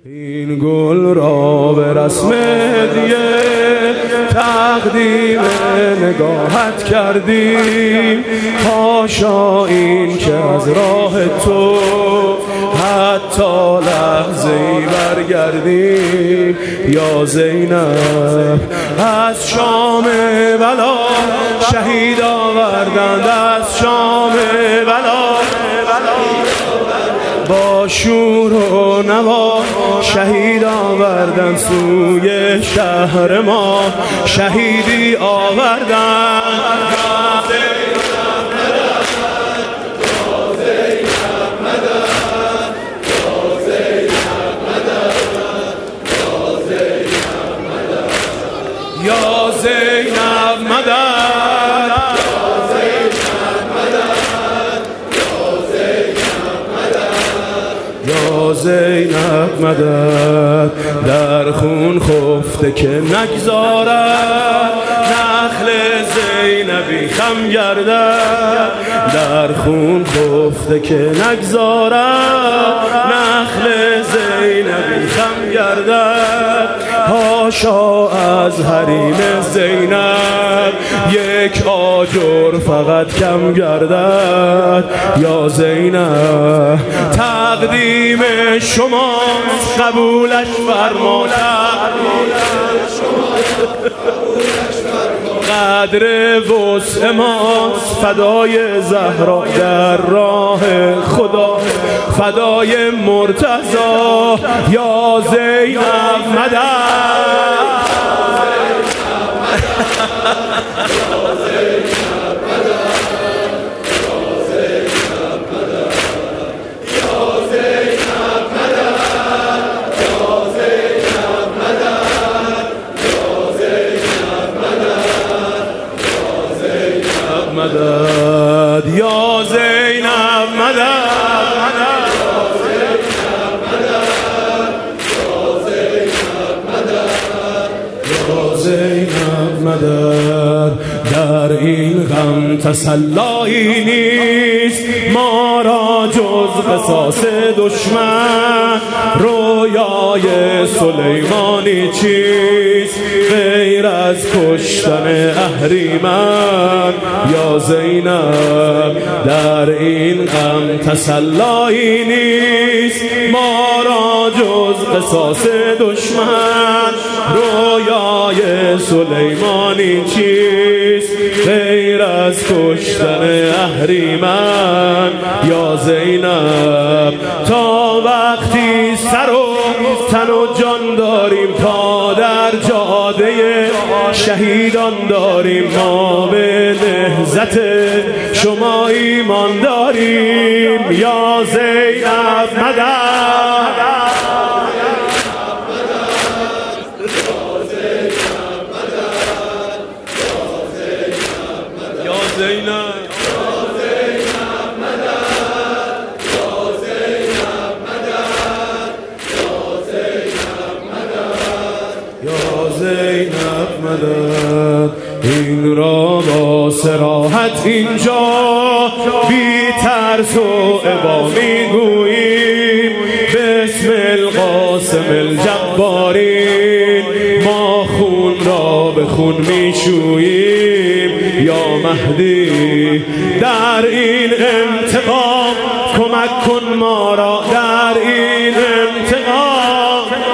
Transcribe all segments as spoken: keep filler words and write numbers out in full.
این گل را به رسم هدیه تقدیم نگاهت کردیم، حاشا این که از راه تو حتی لحظه ای برگردیم. یا زینب از شام بلا شهید آوردند، از شام بلا با شور و نوا شهید آوردن، سوی شهر ما شهیدی آوردن. یا زینب مدد، یا زینب مدد، در خون خفته که نگذارد نخل زینبی خم گردد، در خون خفته که نگذارد نخل زینبی خم گردد. حاشا از حریم زینب یک آجر فقط کم گردد. یا زینب تقدیم شما قبولش فرماید، قدر وسع ماست فدای زهرا در راه خدا، فدای مرتضی. یا زینب مدد، مدد یا زینب مدد، یا زینب مدد. در این غم تسلایی نیست ما را جز قصاص دشمن، رویای سلیمانی چیست غیر از کشتن اهریمن. یا زینب در این غم تسلایی نیست ما را جز قصاص دشمن، رویای سلیمانی چیست غیر از کشتن اهریمن. یا زینب تا وقتی سر و تن و جان داریم، پا در جاده شهیدان داریم، ما به نهضت شما ایمان داریم. یا زینب مدد، یا زینب زینب مدد. این را با صراحت اینجا بی ترس و ابا میگوییم، بسم القاسم الجبارین ما خون را به خون میشوییم. یا مهدی در این انتقام کمک کن ما را، در این انتقام.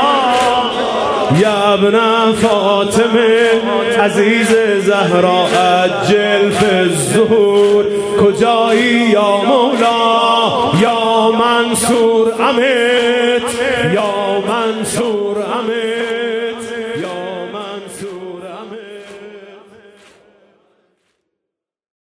یا ابن فاطمه عزیز زهرا عجل فی الظهور، کجایی یا مولا؟ یا منصور امت، یا منصور امت.